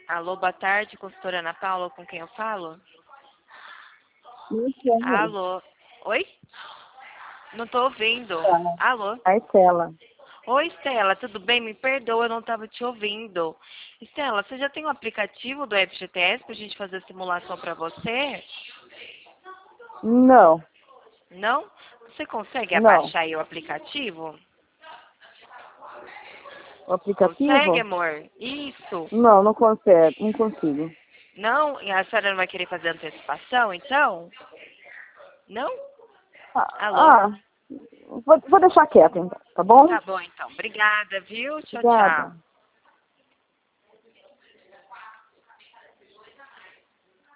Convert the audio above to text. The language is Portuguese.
Alô, boa tarde, consultora Ana Paula, com quem eu falo? Estela. Alô? Oi? Não tô ouvindo. Alô? A Estela. Oi, Estela, tudo bem? Me perdoa, eu não estava te ouvindo. Estela, você já tem o aplicativo do FGTS para a gente fazer a simulação para você? Não, Não? Você consegue não. abaixar aí o aplicativo? O Consegue, aplicativo? amor? Isso. Não, não consegue, não consigo. Não? E a senhora não vai querer fazer antecipação, então? Não? Alô? Ah, vou deixar quieto, então, tá bom? Tá bom, então. Obrigada, viu? Tchau, tchau. Obrigada.